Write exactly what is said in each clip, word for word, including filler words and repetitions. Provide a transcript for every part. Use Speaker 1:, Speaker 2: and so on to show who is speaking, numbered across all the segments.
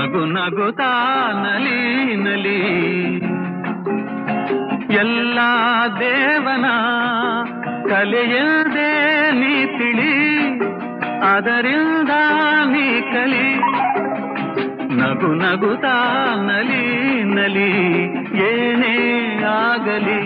Speaker 1: ನಗು ನಗುತ್ತಾ ನಲಿ ನಲಿ ಎಲ್ಲ ದೇವನ ಕಲೆಯದೇ ನೀ ತಿಳಿ ಅದರಿಂದ ನೀ ಕಲಿ ನಗು ನಗುತ್ತಾ ನಲಿ ನಲಿ ಏನೇ ಆಗಲಿ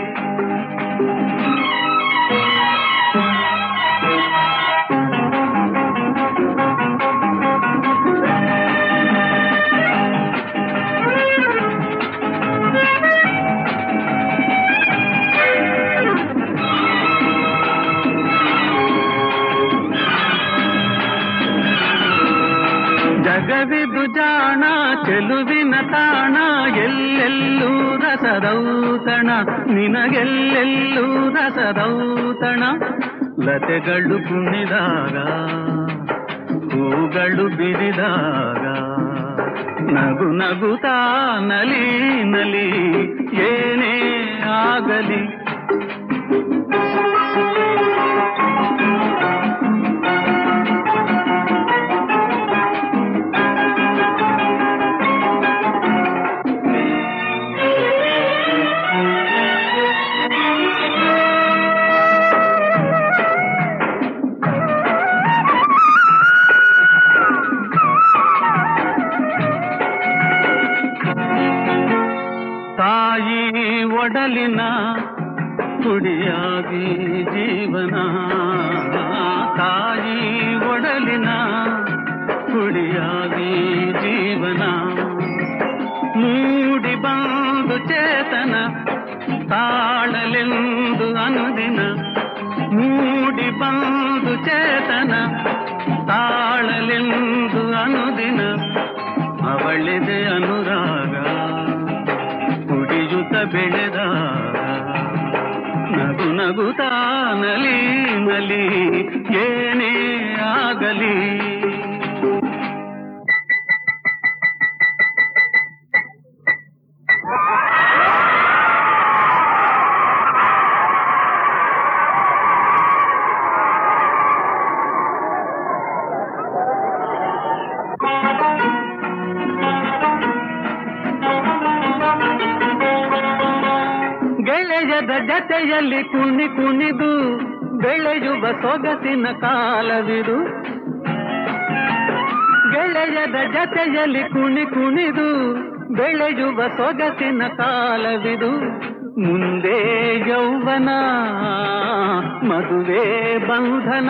Speaker 1: ಜಗವಿದು ಜಾಣ ಚೆಲುವಿನ ತಾಣ ಎಲ್ಲೆಲ್ಲೂ ರಸದೌತಣ ನಿನಗೆಲ್ಲೆಲ್ಲೂ ರಸದೌತಣ ಲತೆಗಳು ಕುಣಿದಾಗ ಹೂಗಳು ಬಿರಿದಾಗ ನಗು ನಗುತ್ತಾ ನಲಿ ನಲಿ ಏನೇ ಆಗಲಿ ತಾಯಿ ಒಡಲಿನ ಕುಡಿಯಾಗಿ ಜೀವನ ತಾಯಿ ಒಡಲಿನ ಕುಡಿಯಾಗಿ ಜೀವನ ಮೂಡಿ ಬಂದು ಚೇತನ ತಾಳಲೆಂದು ಅನುದಿನ ಮೂಡಿ ಬಂದು ಚೇತನ ತಾಳಲೆಂದು ಅನುದಿನ ಅವಳಿದೆ ಅನುರಾಗ ಕುಡಿಯುತ್ತ ಬೆಳೆದಾಗ ನಗು ನಗುತ್ತಾ ನಲಿ ನಲಿ ಏನೇ ಆಗಲಿ ಗೆಳೆಯದ ಜತೆಯಲ್ಲಿ ಕುಣಿ ಕುಣಿದು ಬೆಳೆಯುವ ಸೊಗಸಿನ ಕಾಲವಿದು ಗೆಳೆಯದ ಜತೆಯಲ್ಲಿ ಕುಣಿ ಕುಣಿದು ಬೆಳೆಯುವ ಸೊಗಸಿನ ಕಾಲವಿದು ಮುಂದೆ ಯೌವನ ಮದುವೆ ಬಂಧನ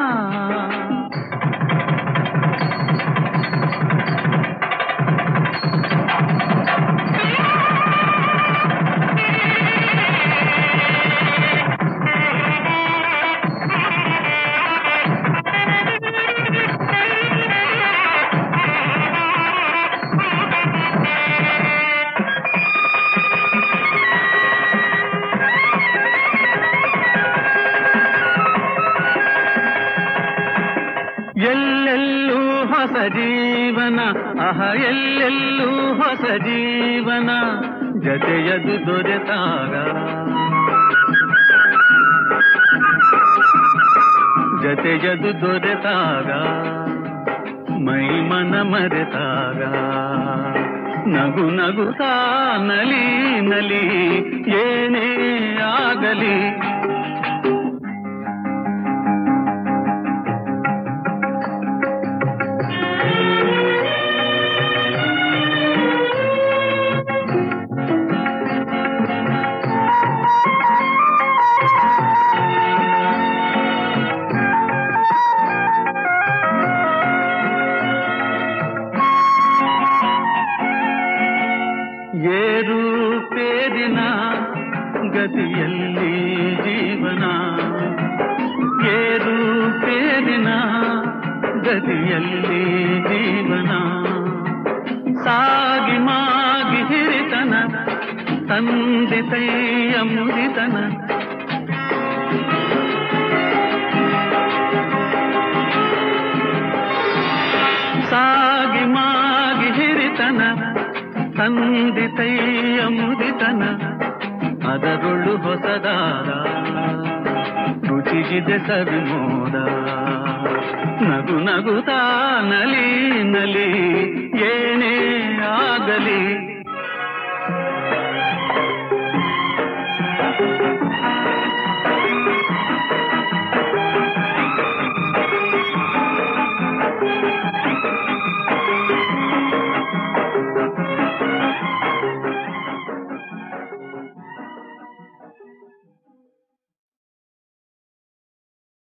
Speaker 1: ಎಲ್ಲೆಲ್ಲೂ ಹೊಸ ಜೀವನ ಅಹ ಎಲ್ಲೆಲ್ಲೂ ಹೊಸ ಜೀವನ ಜತೆಯದು ದೊರೆತಾಗ ಜತೆಯದು ದೊರೆತಾಗ ಮೈ ಮನ ಮರೆತಾಗ ನಗು ನಗುತ್ತಾ ನಲಿ ನಲಿ ಏನೇ ಆಗಲಿ ಏರು ಪೇರಿನ ಗತಿಯಲ್ಲಿ ಜೀವನ ಏರು ಪೇರಿನ ಗತಿಯಲ್ಲಿ ಜೀವನ ಸಾಗಿ ಮಾಗಿ ಹಿರಿತನ ತಂದಿತೈಯ ಮುರಿತನ ಸಾಗಿ ಮಾಗಿ ಹಿರಿತನ ತಂದಿತೈಯ ಮುದಿತನ ಅದರೊಳು ಹೊಸದಾದ ರುಚಿಗಿದೆ ಸವಿಮೋದ ನಗು ನಗುತ್ತಾ ನಲಿ ನಲಿ ಏನೇ ಆಗಲಿ